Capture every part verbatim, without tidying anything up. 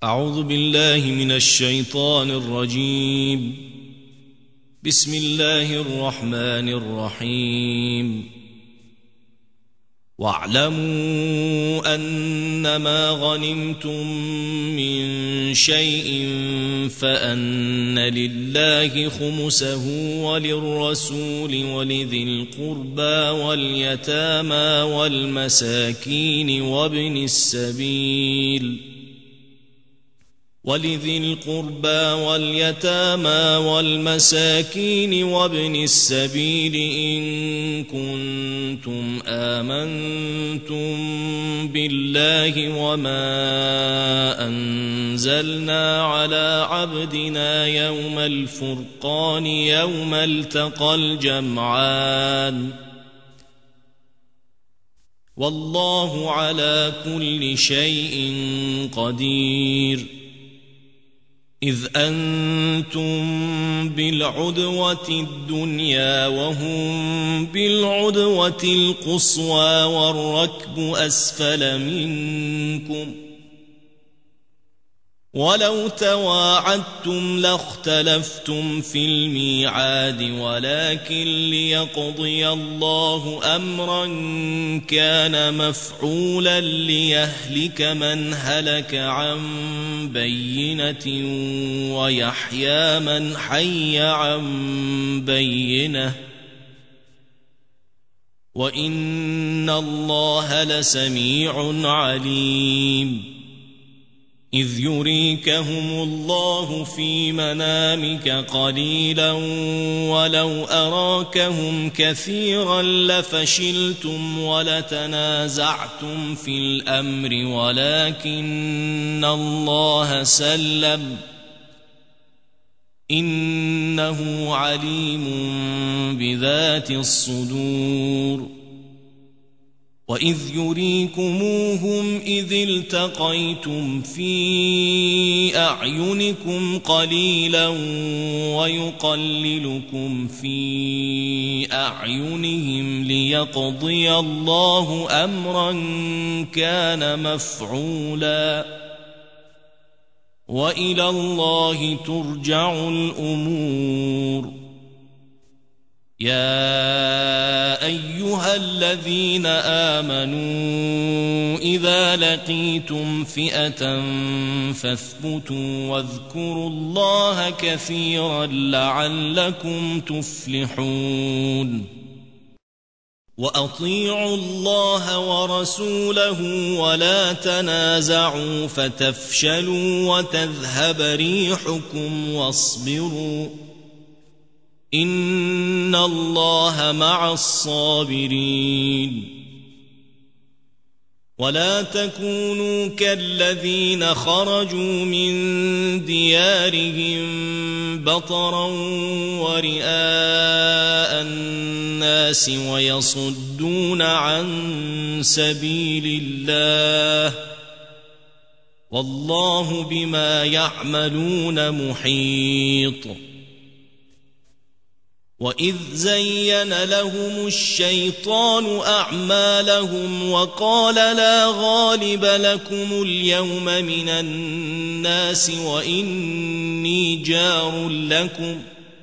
أعوذ بالله من الشيطان الرجيم. بسم الله الرحمن الرحيم. واعلموا أنما غنمتم من شيء فأن لله خمسه وللرسول ولذي القربى واليتامى والمساكين وابن السبيل ولذي القربى واليتامى والمساكين وابن السبيل إن كنتم آمنتم بالله وما أنزلنا على عبدنا يوم الفرقان يوم التقى الجمعان والله على كل شيء قدير. إذ أنتم بالعدوة الدنيا وهم بالعدوة القصوى والركب أسفل منكم ولو تواعدتم لاختلفتم في الميعاد ولكن ليقضي الله أمرا كان مفعولا ليهلك من هلك عن بينة ويحيى من حي عن بينة وإن الله لسميع عليم. إذ يريكهم الله في منامك قليلا ولو أراكهم كثيرا لفشلتم ولتنازعتم في الأمر ولكن الله سلم إنه عليم بذات الصدور. وإذ يريكموهم إذ التقيتم في أعينكم قليلا ويقللكم في أعينهم ليقضي الله أمرا كان مفعولا وإلى الله ترجع الأمور. يا أيها الذين آمنوا إذا لقيتم فئة فاثبتوا واذكروا الله كثيرا لعلكم تفلحون. وأطيعوا الله ورسوله ولا تنازعوا فتفشلوا وتذهب ريحكم واصبروا إن الله مع الصابرين. ولا تكونوا كالذين خرجوا من ديارهم بطرا ورئاء الناس ويصدون عن سبيل الله والله بما يعملون محيط. وإذ زين لهم الشيطان أعمالهم وقال لا غالب لكم اليوم من الناس وإني جار لكم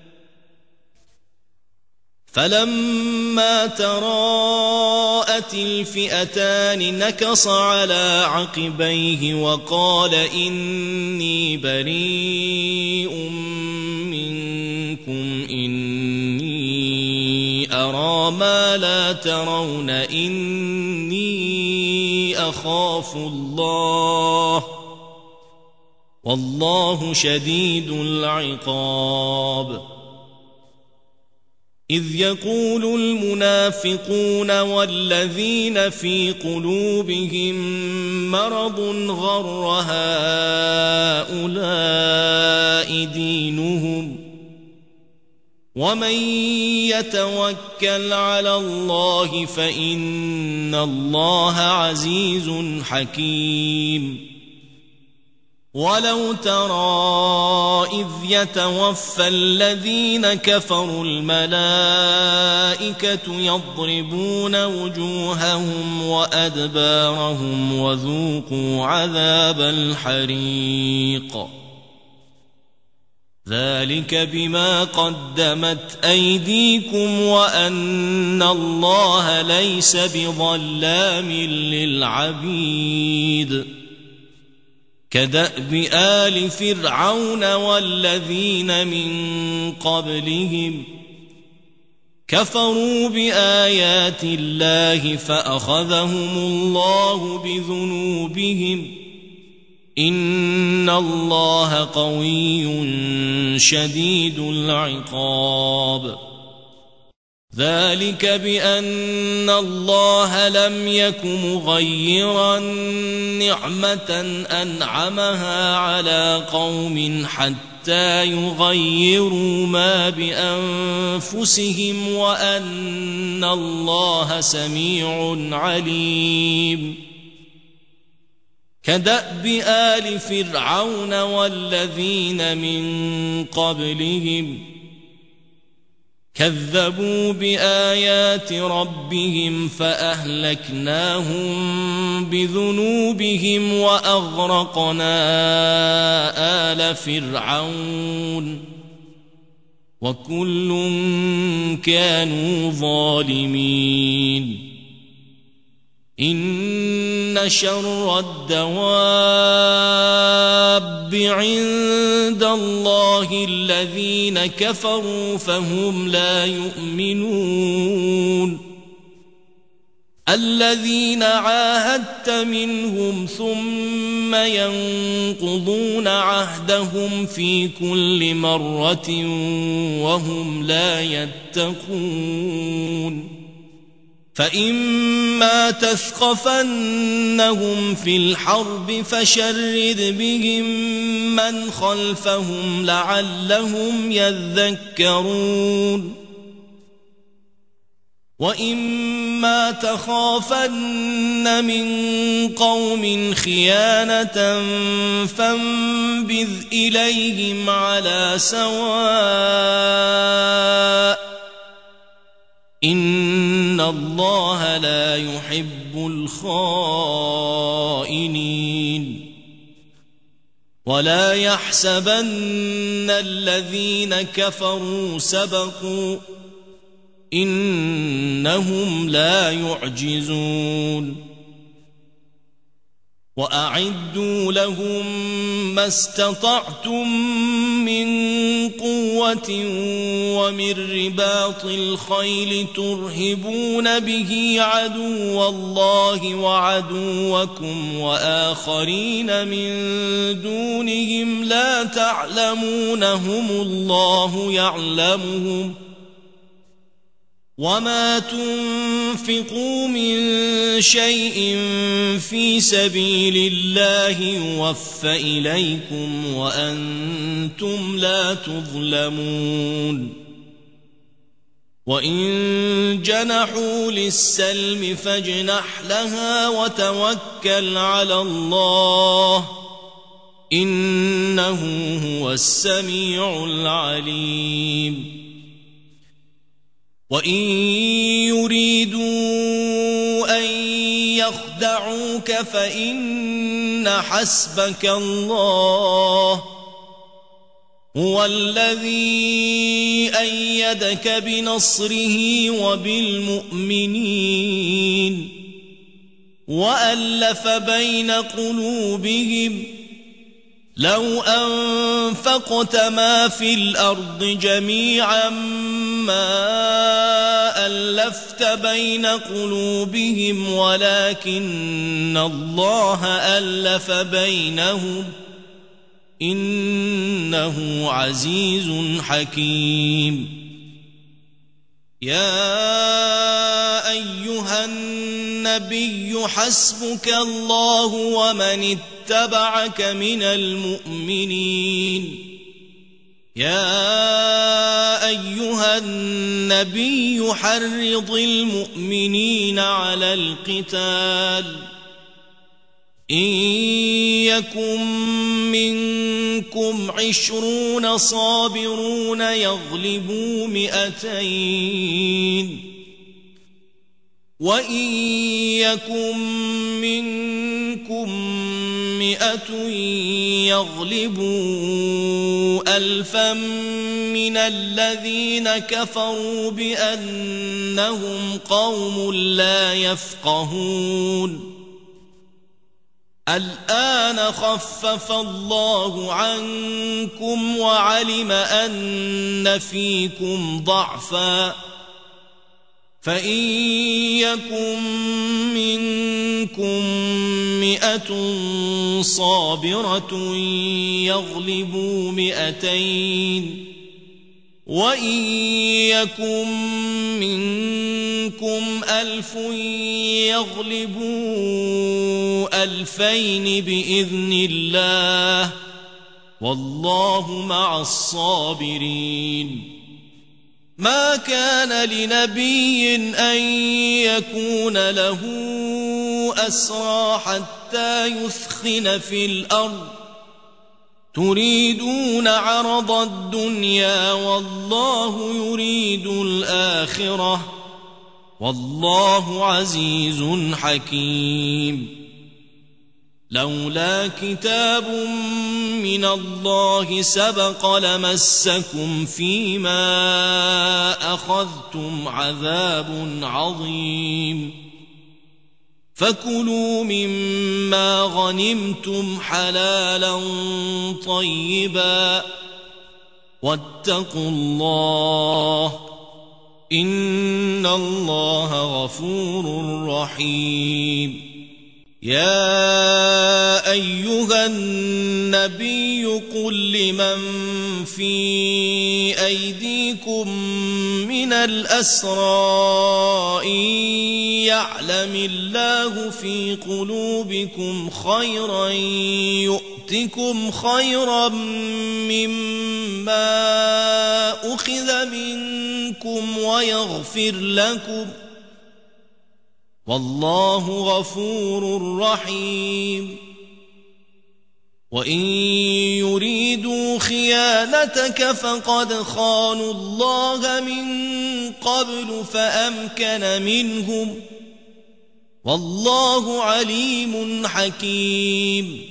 فلما تراءت الفئتان نكص على عقبيه وقال إني بريء منكم إني أرى ما لا ترون إني أخاف الله والله شديد العقاب. إذ يقول المنافقون والذين في قلوبهم مرض غر هؤلاء دينهم ومن يتوكل على الله فإن الله عزيز حكيم. ولو ترى إذ يتوفى الذين كفروا الملائكة يضربون وجوههم وأدبارهم وذوقوا عذاب الحريق ذلك بما قدمت أيديكم وأن الله ليس بظلام للعبيد كدأب آل فرعون والذين من قبلهم كفروا بآيات الله فأخذهم الله بذنوبهم إن الله قوي شديد العقاب ذلك بأن الله لم يك مغيرا نعمة أنعمها على قوم حتى يغيروا ما بأنفسهم وأن الله سميع عليم كدأب آل فرعون والذين من قبلهم كذبوا بآيات ربهم فأهلكناهم بذنوبهم وأغرقنا آل فرعون وكل كانوا ظالمين إن شر الدواب عند الله الذين كفروا فهم لا يؤمنون الذين عاهدت منهم ثم ينقضون عهدهم في كل مرة وهم لا يتقون فإما تثقفنهم في الحرب فشرد بهم من خلفهم لعلهم يذكرون وإما تخافن من قوم خيانة فانبذ إليهم على سواء إن الله لا يحب الخائنين ولا يحسبن الذين كفروا سبقوا إنهم لا يعجزون وأعدوا لهم ما استطعتم من قوة ومن رباط الخيل ترهبون به عدو الله وعدوكم وآخرين من دونهم لا تعلمونهم الله يعلمهم وما تنفقوا من شيء في سبيل الله يوفى إليكم وأنتم لا تظلمون وإن جنحوا للسلم فاجنح لها وتوكل على الله إنه هو السميع العليم وإن يريدوا أن يخدعوك فإن حسبك الله هو الذي أيدك بنصره وبالمؤمنين وألف بين قلوبهم لو أنفقت ما في الأرض جميعا ما ألفت بين قلوبهم ولكن الله ألف بينهم إنه عزيز حكيم يا أيها النبي حسبك الله ومن اتبعك من المؤمنين يا أيها النبي حرض المؤمنين على القتال إن يكن منكم عشرون صابرون يغلبوا مئتين وإن يكن منكم مئة يغلبوا ألفا من الذين كفروا بأنهم قوم لا يفقهون الآن خفف الله عنكم وعلم أن فيكم ضعفا فإن يكن منكم مئة صابرة يغلبوا مئتين وإن يكن منكم ألف يغلبوا ألفين بإذن الله والله مع الصابرين ما كان لنبي أن يكون له أسرى حتى يثخن في الأرض تريدون عرض الدنيا والله يريد الآخرة والله عزيز حكيم لولا كتاب من الله سبق لمسكم فيما أخذتم عذاب عظيم فكلوا مما غنمتم حلالا طيبا واتقوا الله إن الله غفور رحيم يا أيها النبي قل لمن في أيديكم من الأسرى إن يعلم الله في قلوبكم خيرا يؤتكم خيرا مما أخذ منكم ويغفر لكم والله غفور رحيم وإن يريدوا خيانتك فقد خانوا الله من قبل فأمكن منهم والله عليم حكيم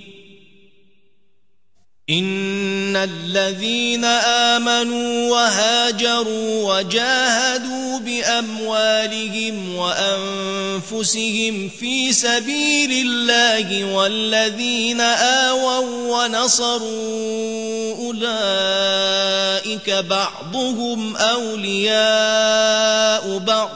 إن الذين آمنوا وهاجروا وجاهدوا بأموالهم وأنفسهم في سبيل الله والذين آووا ونصروا أولئك بعضهم أولياء بعض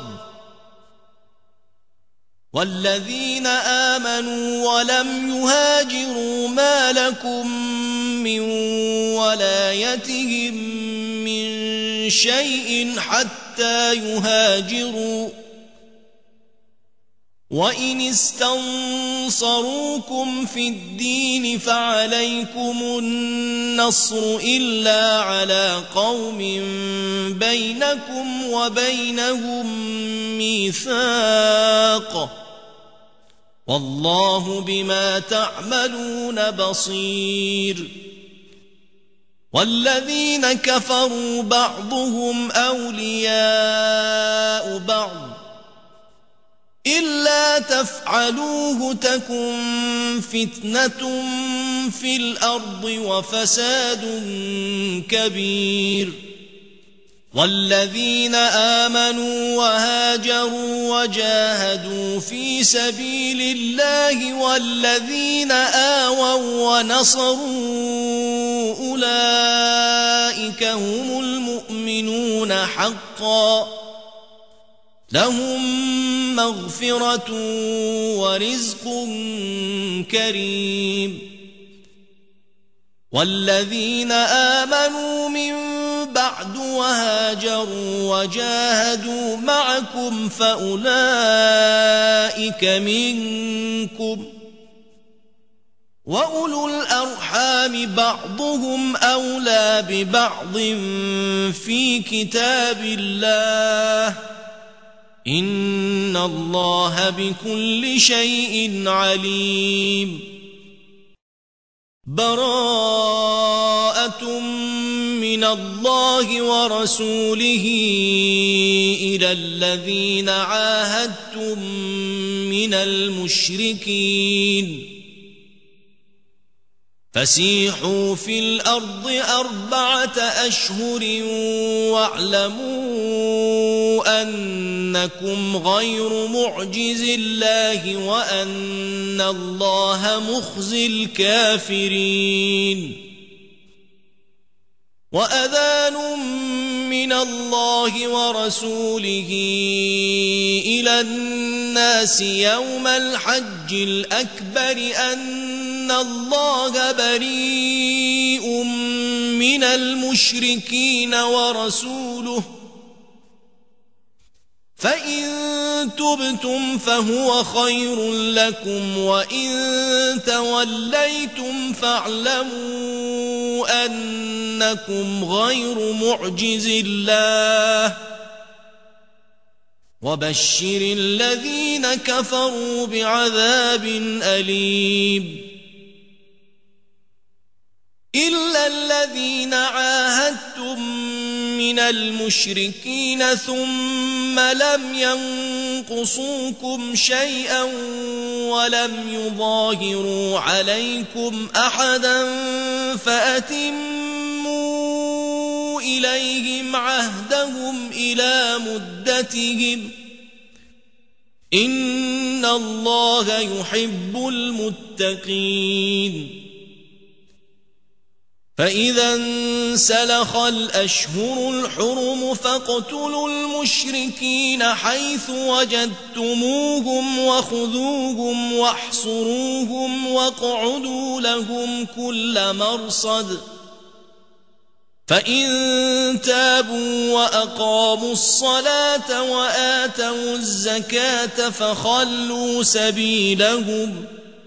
والذين آمنوا ولم يهاجروا ما لكم من ولايتهم من شيء حتى يهاجروا وإن استنصروكم في الدين فعليكم النصر إلا على قوم بينكم وبينهم ميثاق والله بما تعملون بصير والذين كفروا بعضهم أولياء بعض إلا تفعلوه تكن فتنة في الأرض وفساد كبير والذين آمنوا وهاجروا وجاهدوا في سبيل الله والذين آووا ونصروا أولئك هم المؤمنون حقا لهم مغفرة ورزق كريم والذين آمنوا من بعد وهاجروا وجاهدوا معكم فأولئك منكم وأولو الأرحام بعضهم أولى ببعض في كتاب الله إن الله بكل شيء عليم براءة من الله ورسوله إلى الذين عاهدتم من المشركين فسيحوا في الأرض أربعة أشهر واعلموا أنكم غير معجز الله وأن الله مخزي الكافرين وأذان من الله ورسوله إلى الناس يوم الحج الأكبر أن الله بريء من المشركين ورسوله فإن تبتم فهو خير لكم وإن توليتم فاعلموا أنكم غير معجز الله وبشر الذين كفروا بعذاب أليم إلا الذين عاهدتم من المشركين ثم لم ينقصوكم شيئا ولم يظاهروا عليكم أحدا فأتموا إليهم عهدهم إلى مدتهم إن الله يحب المتقين فإذا انسلخ الأشهر الحرم فاقتلوا المشركين حيث وجدتموهم وخذوهم واحصروهم واقعدوا لهم كل مرصد فإن تابوا وأقاموا الصلاة وآتوا الزكاة فخلوا سبيلهم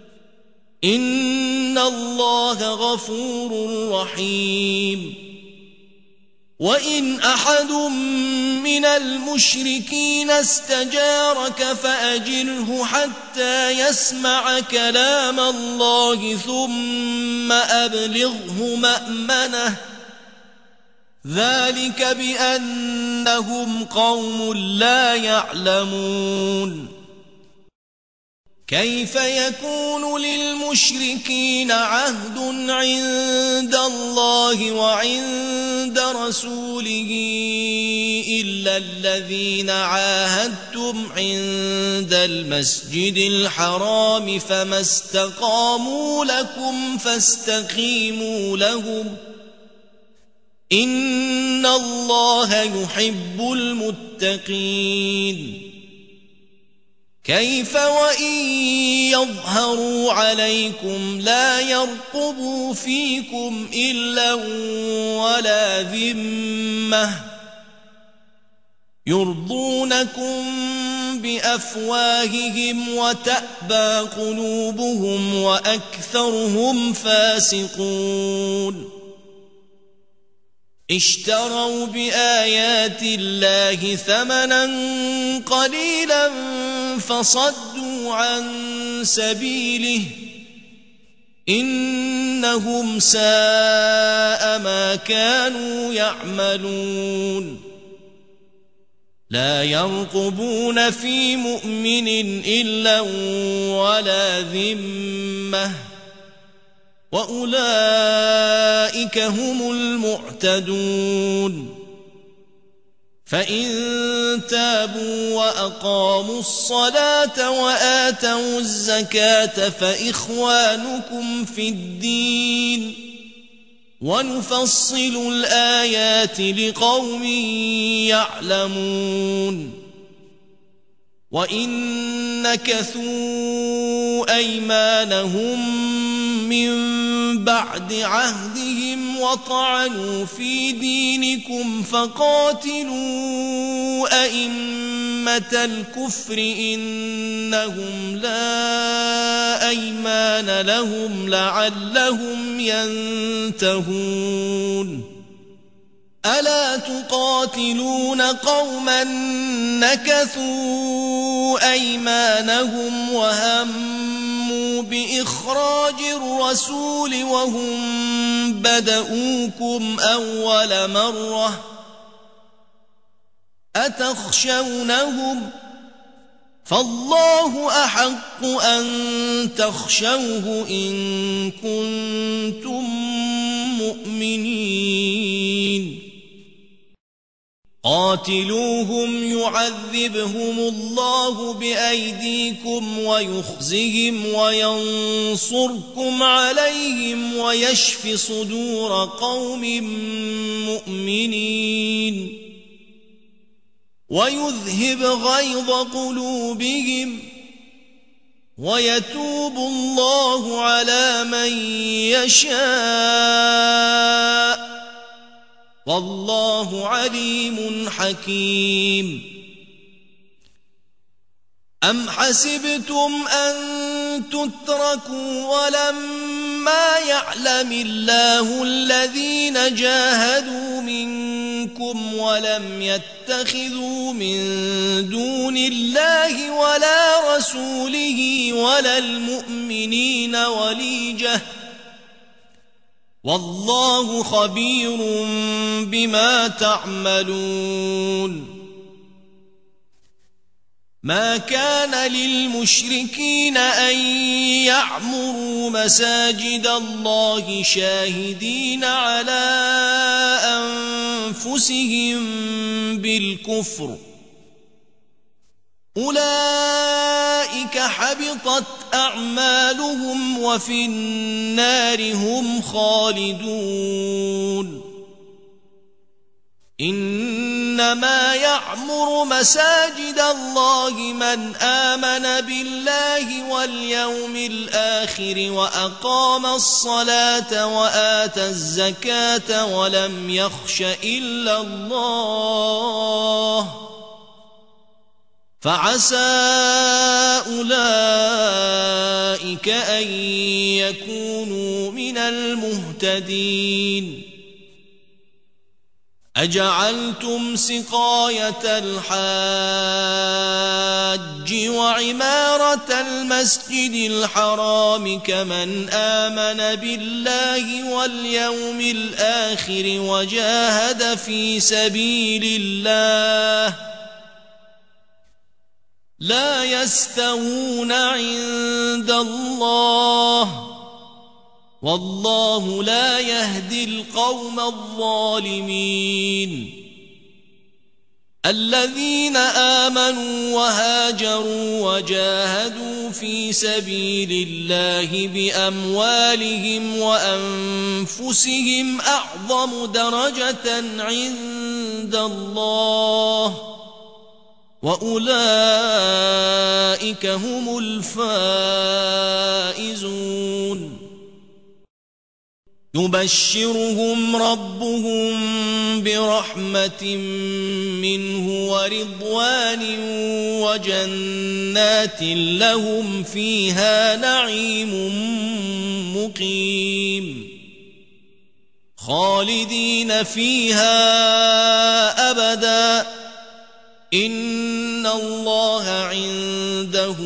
إن الله غفور رحيم وإن أحد من المشركين استجارك فأجره حتى يسمع كلام الله ثم أبلغه مأمنه ذلك بأنهم قوم لا يعلمون كيف يكون للمشركين عهد عند الله وعند رسوله إلا الذين عاهدتم عند المسجد الحرام فما استقاموا لكم فاستقيموا لهم إن الله يحب المتقين كيف وإن يظهروا عليكم لا يرقبوا فيكم إلا ولا ذمة يرضونكم بأفواههم وتأبى قلوبهم وأكثرهم فاسقون اشتروا بآيات الله ثمنا قليلا فصدوا عن سبيله إنهم ساء ما كانوا يعملون لا يرقبون في مؤمن إلا ولا ذمة وأولئك هم المعتدون فإن تابوا وأقاموا الصلاة وآتوا الزكاة فإخوانكم في الدين ونفصل الآيات لقوم يعلمون وإن نكثوا أيمانهم من بعد عهدهم وطعنوا في دينكم فقاتلوا أئمة الكفر إنهم لا أيمان لهم لعلهم ينتهون ألا تقاتلون قوما نكثوا أيمانهم وهموا بإخراج الرسول وهم بدؤوكم أول مرة أتخشونهم فالله أحق أن تخشوه إن كنتم مؤمنين قاتلوهم يعذبهم الله بأيديكم ويخزهم وينصركم عليهم ويشف صدور قوم مؤمنين ويذهب غيظ قلوبهم ويتوب الله على من يشاء والله عليم حكيم أم حسبتم أن تتركوا ولما يعلم الله الذين جاهدوا منكم ولم يتخذوا من دون الله ولا رسوله ولا المؤمنين وليجة والله خبير بما تعملون ما كان للمشركين أن يعمروا مساجد الله شاهدين على أنفسهم بالكفر أولئك حبطت أعمالهم وفي النار هم خالدون إنما يعمر مساجد الله من آمن بالله واليوم الآخر وأقام الصلاة وآتى الزكاة ولم يخش إلا الله فعسى أولئك أن يكونوا من المهتدين أجعلتم سقاية الحاج وعمارة المسجد الحرام كمن آمن بالله واليوم الآخر وجاهد في سبيل الله لا يستوون عند الله والله لا يهدي القوم الظالمين الذين آمنوا وهاجروا وجاهدوا في سبيل الله بأموالهم وأنفسهم أعظم درجة عند الله وأولئك هم الفائزون يبشرهم ربهم برحمة منه ورضوان وجنات لهم فيها نعيم مقيم خالدين فيها أبدا إن الله عنده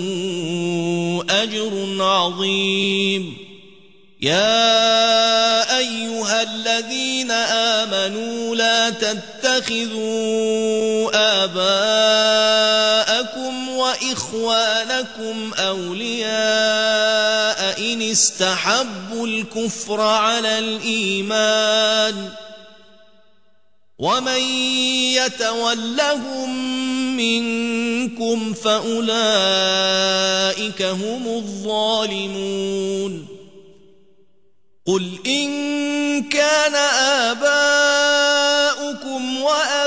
أجر عظيم يا أيها الذين آمنوا لا تتخذوا آباءكم وإخوانكم أولياء إن استحبوا الكفر على الإيمان ومن يتولهم منكم فأولئك هم الظالمون قل إن كان آباؤكم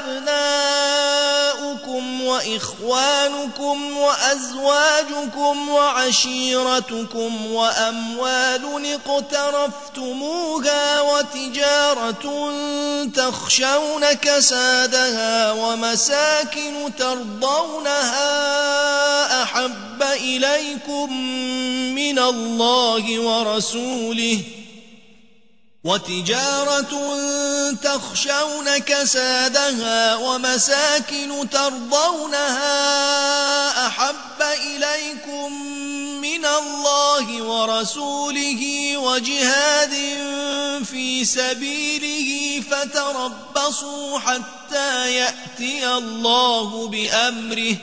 وأبناؤكم وإخوانكم وأزواجكم وعشيرتكم وأموال اقترفتموها وتجارة تخشون كسادها ومساكن ترضونها أحب إليكم من الله ورسوله وتجارة تخشون كسادها ومساكن ترضونها أحب إليكم من الله ورسوله وجهاد في سبيله فتربصوا حتى يأتي الله بأمره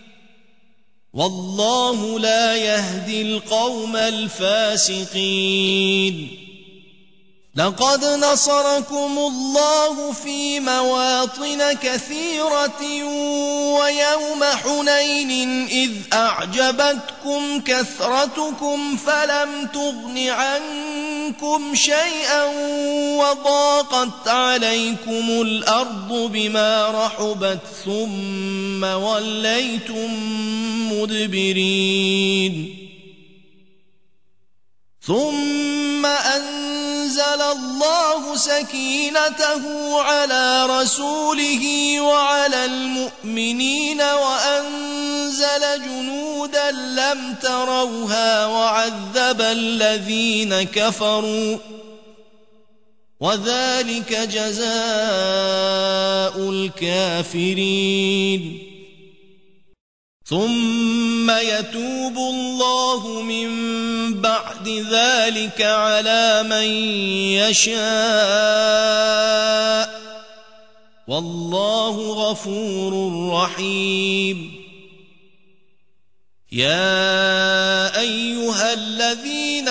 والله لا يهدي القوم الفاسقين. لقد نصركم الله في مواطن كثيرة ويوم حنين إذ أعجبتكم كثرتكم فلم تغن عنكم شيئا وضاقت عليكم الأرض بما رحبت ثم وليتم مدبرين. ثم أنزل الله سكينته على رسوله وعلى المؤمنين وأنزل جنودا لم تروها وعذب الذين كفروا وذلك جزاء الكافرين. ثم يتوب الله من بعد ذلك على من يشاء والله غفور رحيم. يا أيها الذين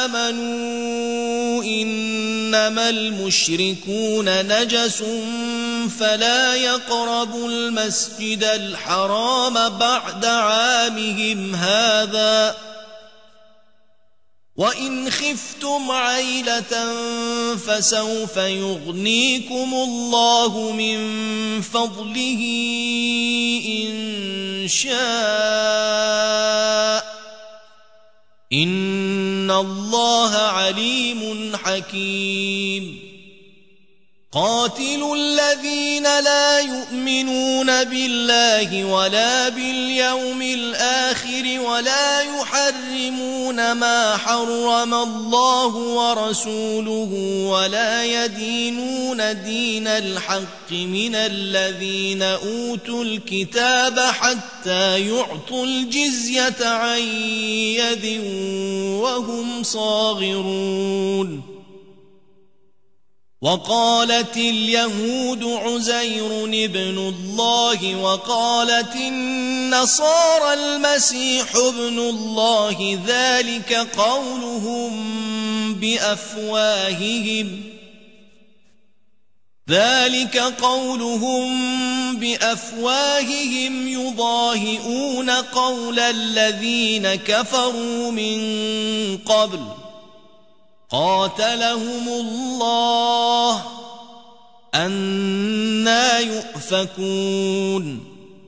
آمنوا إنما المشركون نجس فلا يقربوا المسجد الحرام بعد عامهم هذا وإن خفتم عيلة فسوف يغنيكم الله من فضله إن شاء إن الله عليم حكيم. قاتلوا الذين لا يؤمنون بالله ولا باليوم الآخر ولا يحرمون ما حرم الله ورسوله ولا يدينون دين الحق من الذين أوتوا الكتاب حتى يعطوا الجزية عن يد وهم صاغرون. وقالت اليهود عزير ابن الله وقالت النصارى المسيح ابن الله ذلك قولهم بأفواههم ذلك قولهم بأفواههم يضاهئون قول الذين كفروا من قبل قاتلهم الله أنى يؤفكون.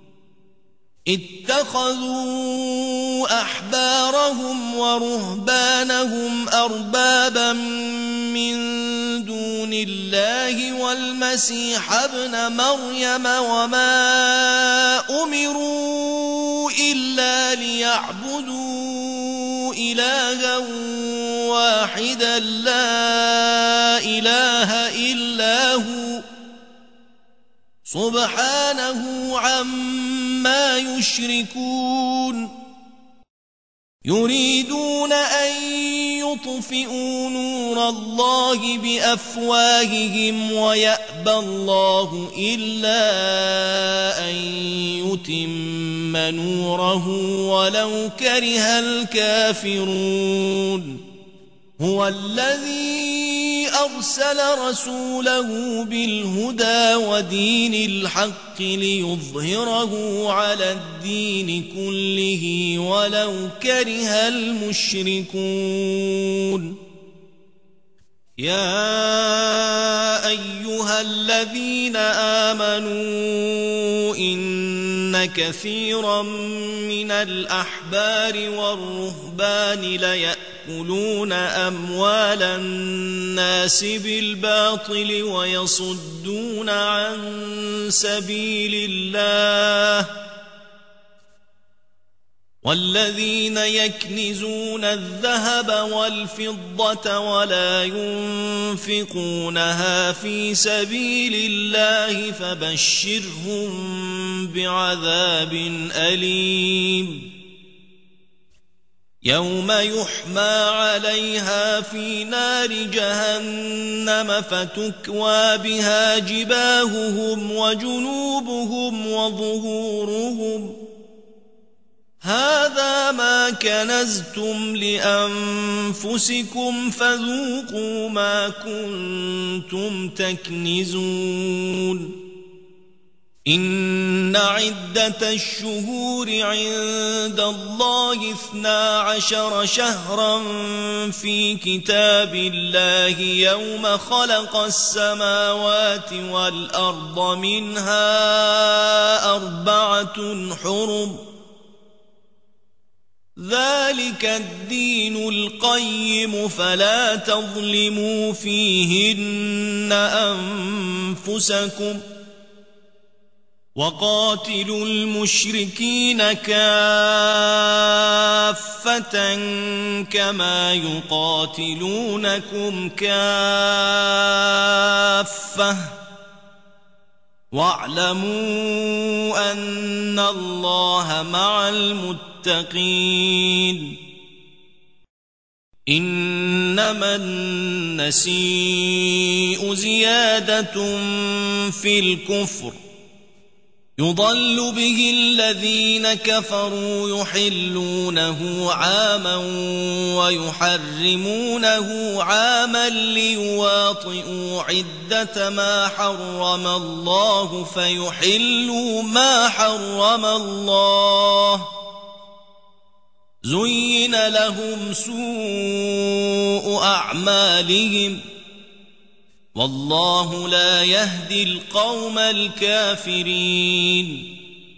اتخذوا أحبارهم ورهبانهم أربابا من دون الله والمسيح ابن مريم وما أمروا إلا ليعبدوا إلها واحدا لا إله إلا هو سبحانه عما يشركون. يريدون أن يطفئوا نور الله بأفواههم ويأبى الله إلا أن يتم نوره ولو كره الكافرون. هو الذي أرسل رسوله بالهدى ودين الحق ليظهره على الدين كله ولو كره المشركون. يا أيها الذين آمنوا إن كثيرا من الأحبار والرهبان ليأكلون أموال الناس بالباطل ويصدون عن سبيل الله والذين يكنزون الذهب والفضة ولا ينفقونها في سبيل الله فبشرهم بعذاب أليم. يوم يحمى عليها في نار جهنم فتكوى بها جباههم وجنوبهم وظهورهم هذا ما كنزتم لأنفسكم فذوقوا ما كنتم تكنزون إن عدة الشهور عند الله اثنا عشر شهرا في كتاب الله يوم خلق السماوات والأرض منها أربعة حرم ذلك الدين القيم فلا تظلموا فيهن أنفسكم وقاتلوا المشركين كافة كما يقاتلونكم كافة واعلموا أن الله مع المتقين إنما النسيء زيادة في الكفر يضل به الذين كفروا يحلونه عاما ويحرمونه عاما ليواطئوا عدة ما حرم الله فيحلوا ما حرم الله زين لهم سوء أعمالهم والله لا يهدي القوم الكافرين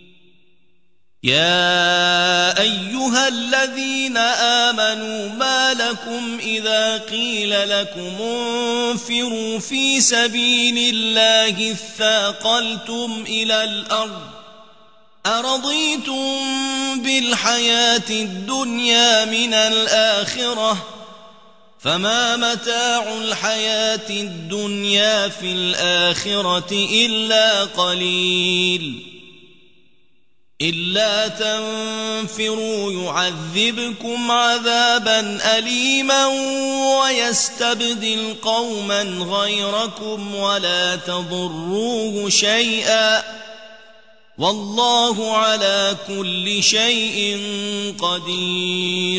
يا أيها الذين آمنوا ما لكم إذا قيل لكم انفروا في سبيل الله اثاقلتم إلى الأرض أرضيتم بالحياة الدنيا من الآخرة فما متاع الحياة الدنيا في الآخرة إلا قليل إلا تنفروا يعذبكم عذابا أليما ويستبدل قوما غيركم ولا تضروه شيئا والله على كل شيء قدير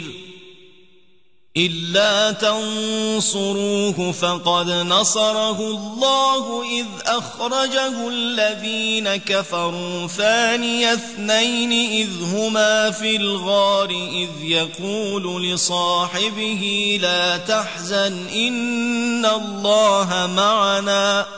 إلا تنصروه فقد نصره الله إذ أخرجه الذين كفروا ثاني اثنين إذ هما في الغار إذ يقول لصاحبه لا تحزن إن الله معنا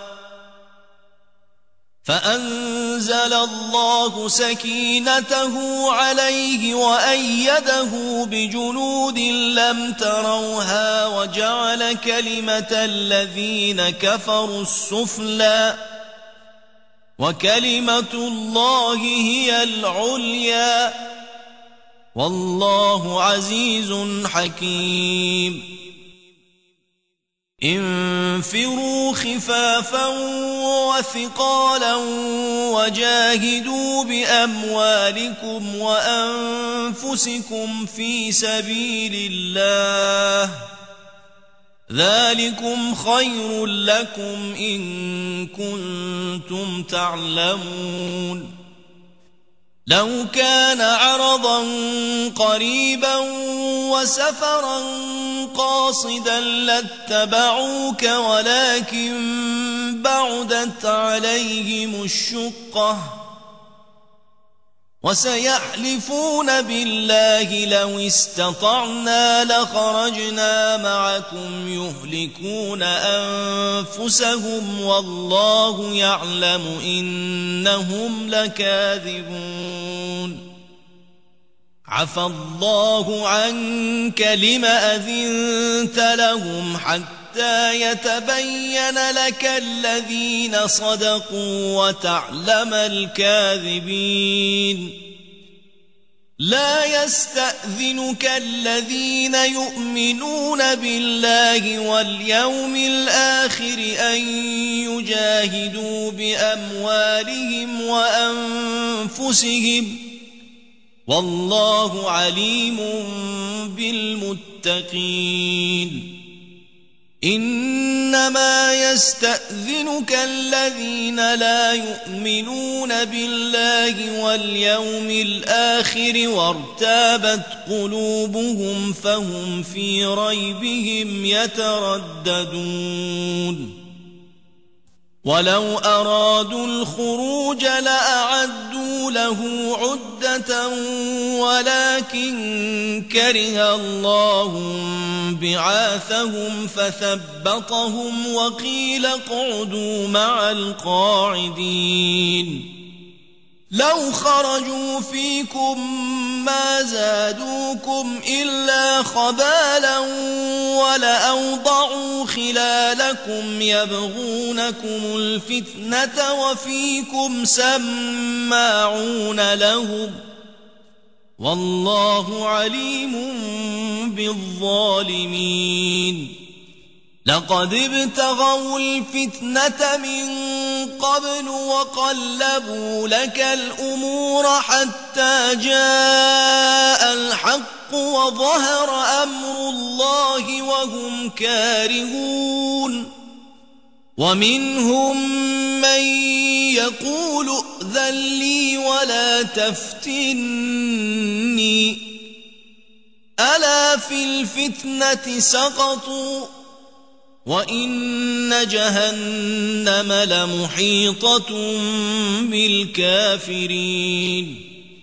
فأنزل الله سكينته عليه وأيده بجنود لم تروها وجعل كلمة الذين كفروا السفلى وكلمة الله هي العليا والله عزيز حكيم انفروا خفافا وثقالا وجاهدوا بأموالكم وأنفسكم في سبيل الله ذلكم خير لكم إن كنتم تعلمون لو كان عرضا قريبا وسفرا قاصدا لاتبعوك ولكن بعدت عليهم الشقة وسيحلفون بالله لو استطعنا لخرجنا معكم يهلكون أنفسهم والله يعلم إنهم لكاذبون عفى الله عنك لم أذنت لهم حتى يتبين لك الذين صدقوا وتعلم الكاذبين لا يستأذنك الذين يؤمنون بالله واليوم الآخر أن يجاهدوا بأموالهم وأنفسهم والله عليم بالمتقين إنما يستأذنك الذين لا يؤمنون بالله واليوم الآخر وارتابت قلوبهم فهم في ريبهم يترددون ولو أرادوا الخروج لأعدوا له عدة ولكن كره الله بعاثهم فثبطهم وقيل اقعدوا مع القاعدين لو خرجوا فيكم ما زادوكم إلا خبالا ولأوضعوا خلالكم يبغونكم الفتنة وفيكم سماعون لهم والله عليم بالظالمين لقد ابتغوا الفتنة من قبل وقلبوا لك الأمور حتى جاء الحق وظهر أمر الله وهم كارهون ومنهم من يقول ائذن لي ولا تفتني ألا في الفتنة سقطوا وإن جهنم لمحيطة بالكافرين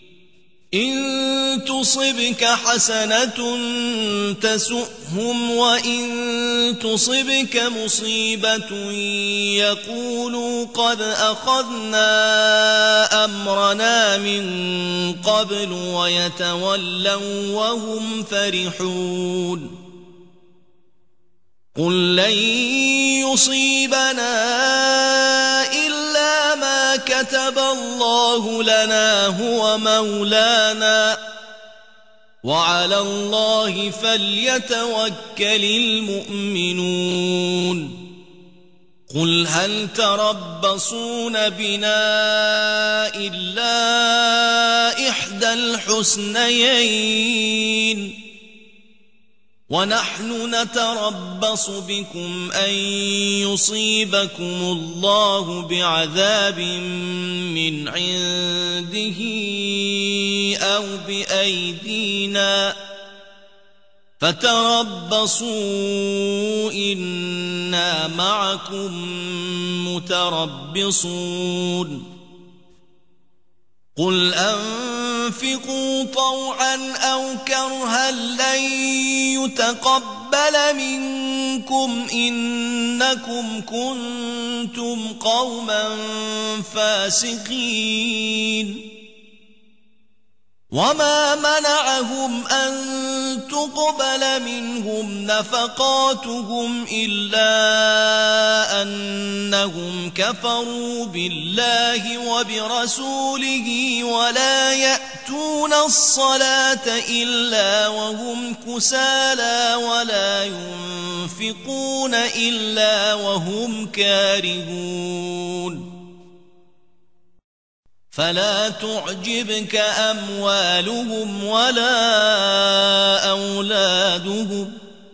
إن تصبك حسنة تسؤهم وإن تصبك مصيبة يقولوا قد أخذنا أمرنا من قبل ويتولوا وهم فرحون قل لن يصيبنا إلا ما كتب الله لنا هو مولانا وعلى الله فليتوكل المؤمنون قل هل تربصون بنا إلا إحدى الحسنيين ونحن نتربص بكم أن يصيبكم الله بعذاب من عنده أو بأيدينا فتربصوا إنا معكم متربصون قل أنفقوا طوعا أو كرها لن يتقبل منكم إنكم كنتم قوما فاسقين وما منعهم أن تقبل منهم نفقاتهم إلا أنهم كفروا بالله وبرسوله ولا يأتون الصلاة إلا وهم كسالى ولا ينفقون إلا وهم كارهون فلا تعجبك أموالهم ولا أولادهم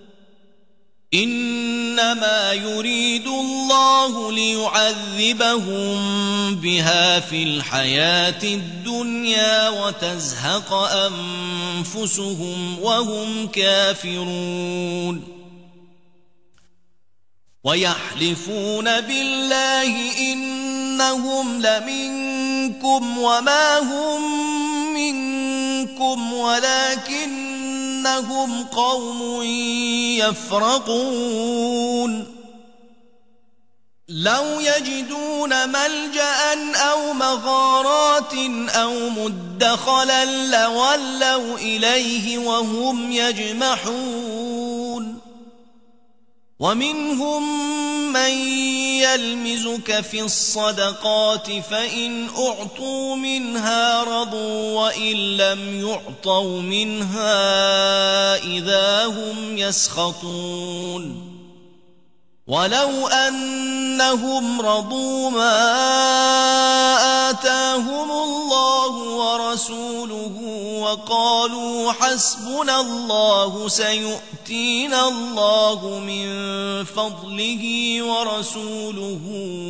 إنما يريد الله ليعذبهم بها في الحياة الدنيا وتزهق أنفسهم وهم كافرون ويحلفون بالله إنهم لمنكم وما هم منكم ولكنهم قوم يفرقون لو يجدون ملجأ أو مغارات أو مدخلا لولوا إليه وهم يجمحون ومنهم من يلمزك في الصدقات فإن أعطوا منها رضوا وإن لم يعطوا منها إذا هم يسخطون ولو أنهم رضوا ما آتاهم الله ورسوله وقالوا حسبنا الله سيؤتينا الله من فضله ورسوله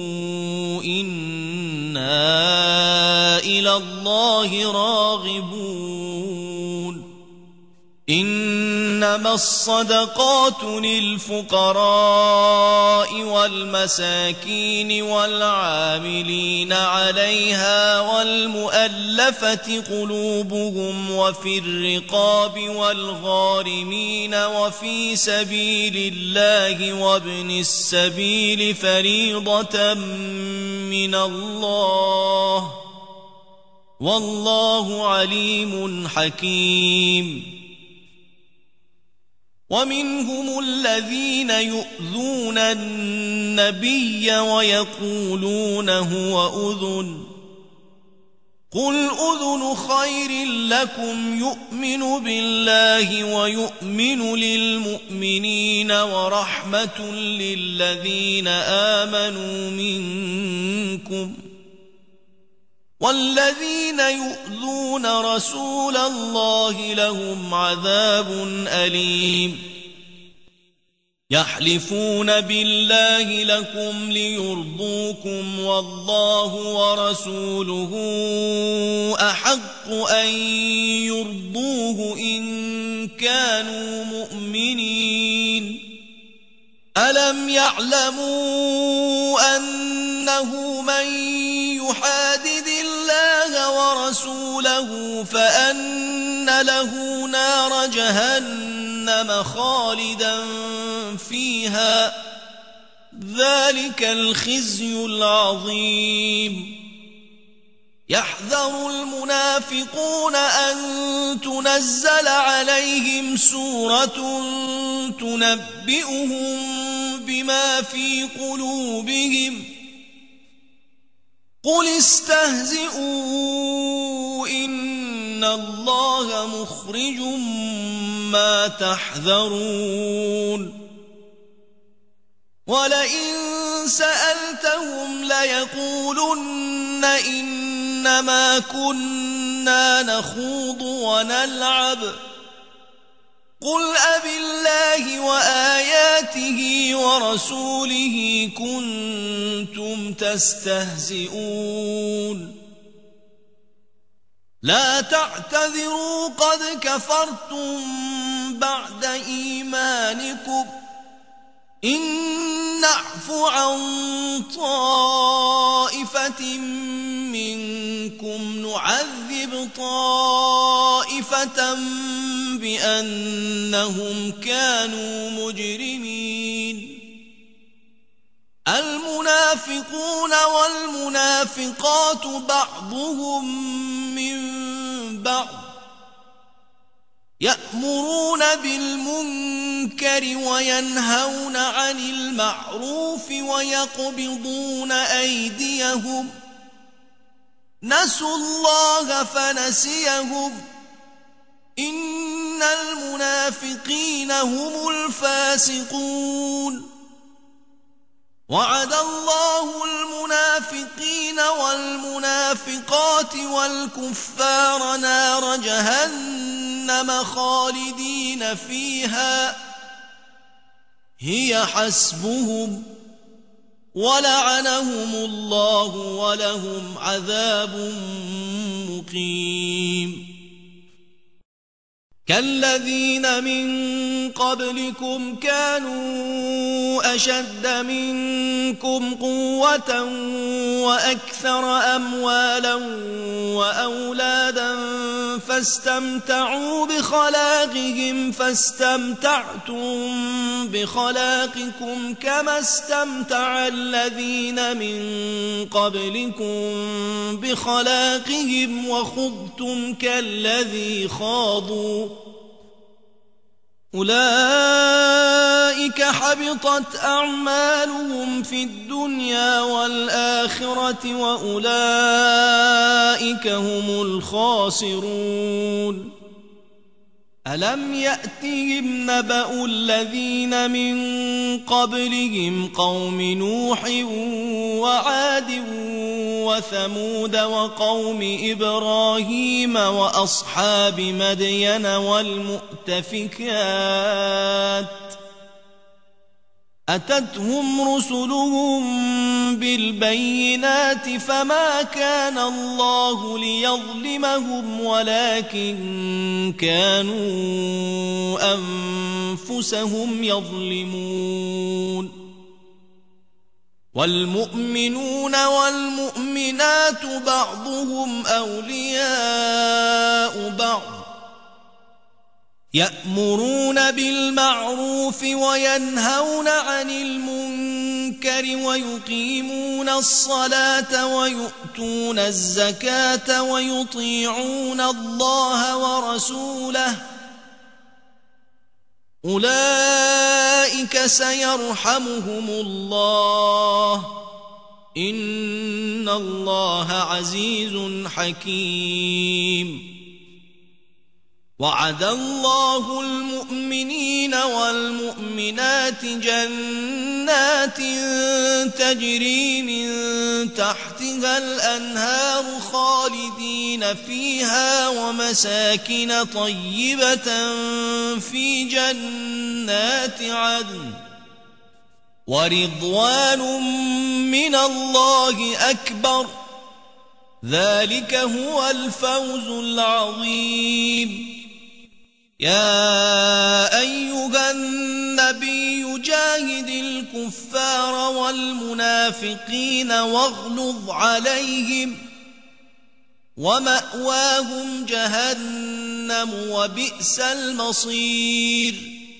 إنا إلى الله راغبون إنما الصدقات للفقراء والمساكين والعاملين عليها والمؤلفة قلوبهم وفي الرقاب والغارمين وفي سبيل الله وابن السبيل فريضة من الله والله عليم حكيم ومنهم الذين يؤذون النبي ويقولون هو أذن قل أذن خير لكم يؤمن بالله ويؤمن للمؤمنين ورحمة للذين آمنوا منكم والذين يؤذون رسول الله لهم عذاب أليم يحلفون بالله لكم ليرضوكم والله ورسوله أحق أن يرضوه إن كانوا مؤمنين ألم يعلموا أنه من يحادد الله ورسوله فأن له نار جهنم خالدا فيها ذلك الخزي العظيم يحذر المنافقون أن تنزل عليهم سورة تنبئهم بما في قلوبهم قل استهزئوا إن الله مخرج ما تحذرون ولئن سألتهم ليقولن إنما كنا نخوض ونلعب قل أبالله وآياته ورسوله كنتم تستهزئون لا تعتذروا قد كفرتم بعد إيمانكم إن نعف عن طائفة منكم نعذب طائفة بأنهم كانوا مجرمين المنافقون والمنافقات بعضهم من بعض يأمرون بالمنكر وينهون عن المعروف ويقبضون أيديهم نسوا الله فنسيهم إن المنافقين هم الفاسقون وعد الله المنافقين والمنافقات والكفار نار جهنم خالدين فيها هي حسبهم ولعنهم الله ولهم عذاب مقيم كالذين من قبلكم كانوا أشد منكم قوة وأكثر أموالا وأولادا فاستمتعوا بخلاقهم فاستمتعتم بخلاقكم كما استمتع الذين من قبلكم بخلاقهم وخضتم كالذي خاضوا أولئك حبطت أعمالهم في الدنيا والآخرة وأولئك هم الخاسرون ألم يأتهم نبأ الذين من قبلهم قوم نوح وعاد وثمود وقوم إبراهيم وأصحاب مدين والمؤتفكات أتتهم رسلهم بالبينات فما كان الله ليظلمهم ولكن كانوا أنفسهم يظلمون والمؤمنون والمؤمنات بعضهم أولياء بعض يأمرون بالمعروف وينهون عن المنكر ويقيمون الصلاة ويؤتون الزكاة ويطيعون الله ورسوله أولئك سيرحمهم الله إن الله عزيز حكيم وعد الله المؤمنين والمؤمنات جنات تجري من تحتها الأنهار خالدين فيها ومساكن طيبة في جنات عدن ورضوان من الله أكبر ذلك هو الفوز العظيم يا أيها النبي جاهد الكفار والمنافقين واغلظ عليهم ومأواهم جهنم وبئس المصير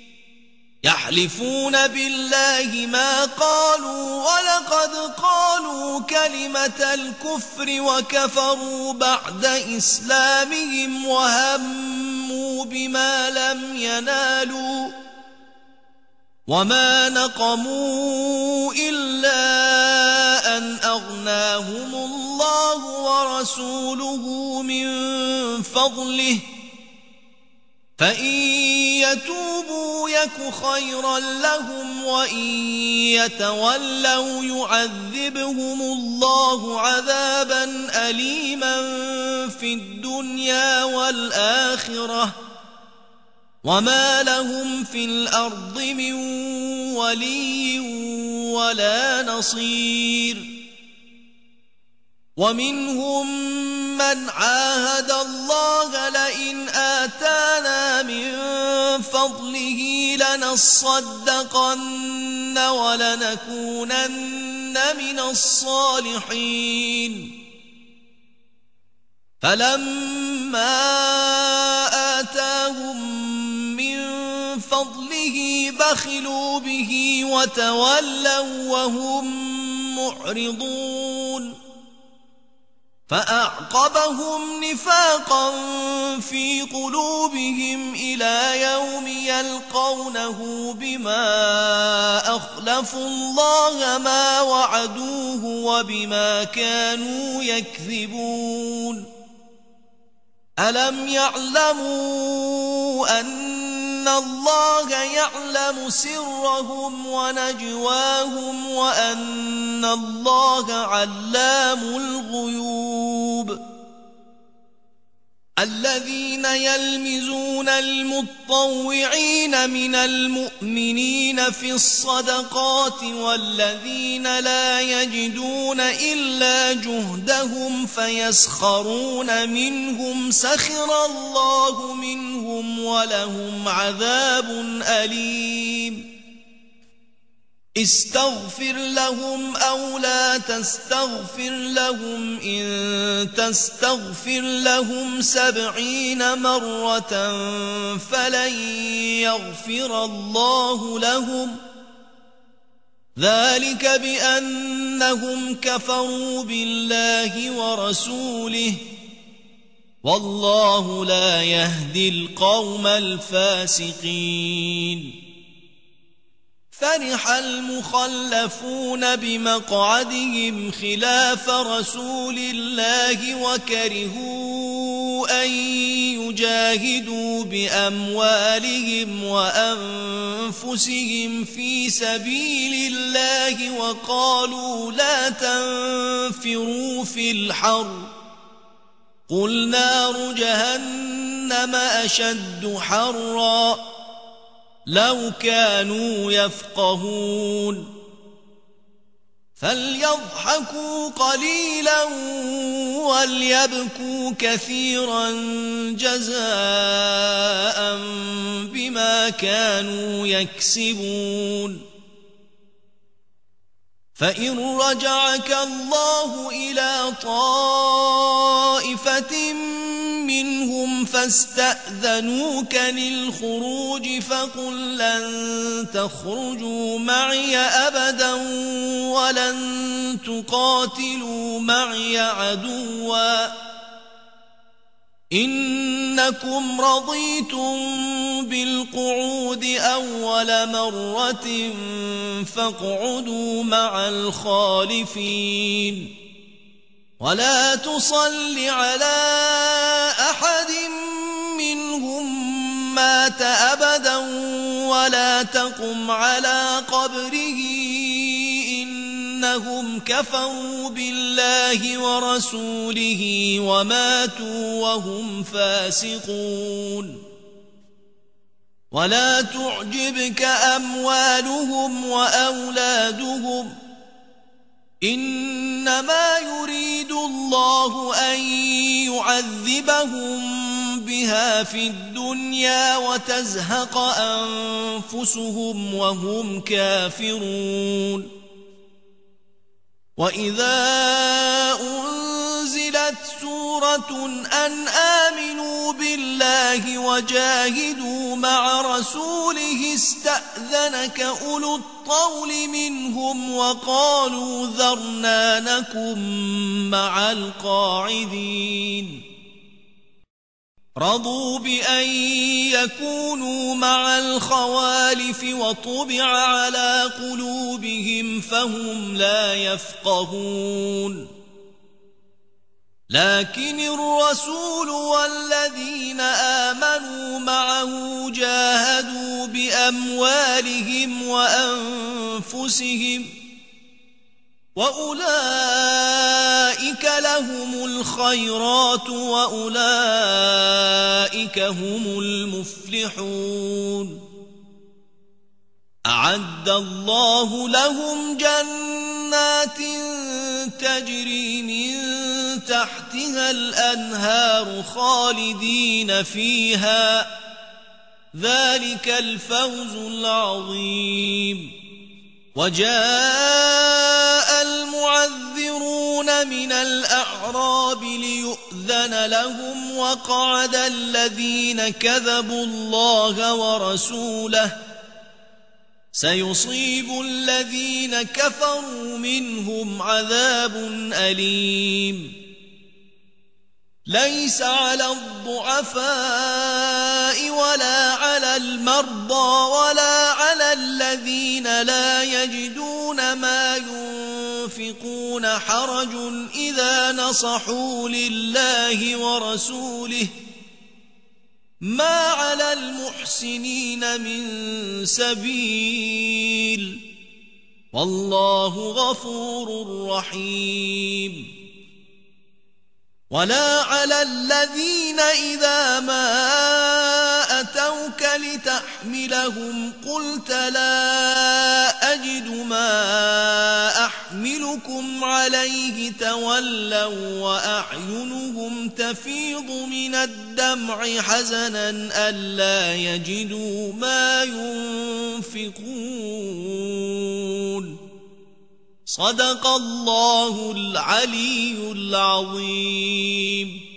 يحلفون بالله ما قالوا ولقد قالوا كلمة الكفر وكفروا بعد إسلامهم وهموا بما لم ينالوا وما نقموا إلا أن أغناهم الله ورسوله من فضله فإن يتوبوا يك خيرا لهم وإن يتولوا يعذبهم الله عذابا أليما في الدنيا والآخرة وما لهم في الأرض من ولي ولا نصير ومنهم من عاهد الله لئن آتانا من فضله لنصدقن ولنكونن من الصالحين فلما آتاهم من فضله بخلوا به وتولوا وهم معرضون فأعقبهم نفاقا في قلوبهم إلى يوم يلقونه بما أخلفوا الله ما وعدوه وبما كانوا يكذبون ألم يعلموا أن الله يعلم سرهم ونجواهم وأن الله علام الغيوب الذين يلمزون المطوعين من المؤمنين في الصدقات والذين لا يجدون إلا جهدهم فيسخرون منهم سخر الله منهم ولهم عذاب أليم استغفر لهم أو لا تستغفر لهم إن تستغفر لهم سبعين مرة فلن يغفر الله لهم ذلك بأنهم كفروا بالله ورسوله والله لا يهدي القوم الفاسقين فرح المخلفون بمقعدهم خلاف رسول الله وكرهوا أن ليجاهدوا بأموالهم وأنفسهم في سبيل الله وقالوا لا تنفروا في الحر قل نار جهنم أشد حرا لو كانوا يفقهون فليضحكوا قليلا وليبكوا كثيرا جزاء بما كانوا يكسبون فإن رجعك الله إلى طائفة منهم فاستأذنوك للخروج فقل لن تخرجوا معي أبدا ولن تقاتلوا معي عدوا إنكم رضيتم بالقعود أول مرة فاقعدوا مع الخالفين ولا تصل على أحد منهم مات أبدا ولا تقم على قبره إنهم كفروا بالله ورسوله وماتوا وهم فاسقون ولا تعجبك أموالهم وأولادهم إنما يريد الله أن يعذبهم بها في الدنيا وتزهق أنفسهم وهم كافرون وإذا أنزلت سورة أن آمنوا بالله وجاهدوا مع رسوله استأذنك أولو الطول منهم وقالوا ذرنا نكن مع القاعدين رضوا بأن يكونوا مع الخوالف وطبع على قلوبهم فهم لا يفقهون لكن الرسول والذين آمنوا معه جاهدوا بأموالهم وأنفسهم وأولئك لهم الخيرات وأولئك هم المفلحون أعد الله لهم جنات تجري من تحتها الأنهار خالدين فيها ذلك الفوز العظيم وجاء المعذرون من الأعراب ليؤذن لهم وقعد الذين كذبوا الله ورسوله سيصيب الذين كفروا منهم عذاب أليم ليس على الضعفاء ولا على المرضى ولا على الذين لا يجدون ما ينفقون حرج إذا نصحوا لله ورسوله ما على المحسنين من سبيل والله غفور رحيم ولا على الذين إذا ما أتوك لتحملهم قلت لا أجد ما أحملكم عليه تولوا وأعينهم تفيض من الدمع حزنا ألا يجدوا ما ينفقون صدق الله العلي العظيم.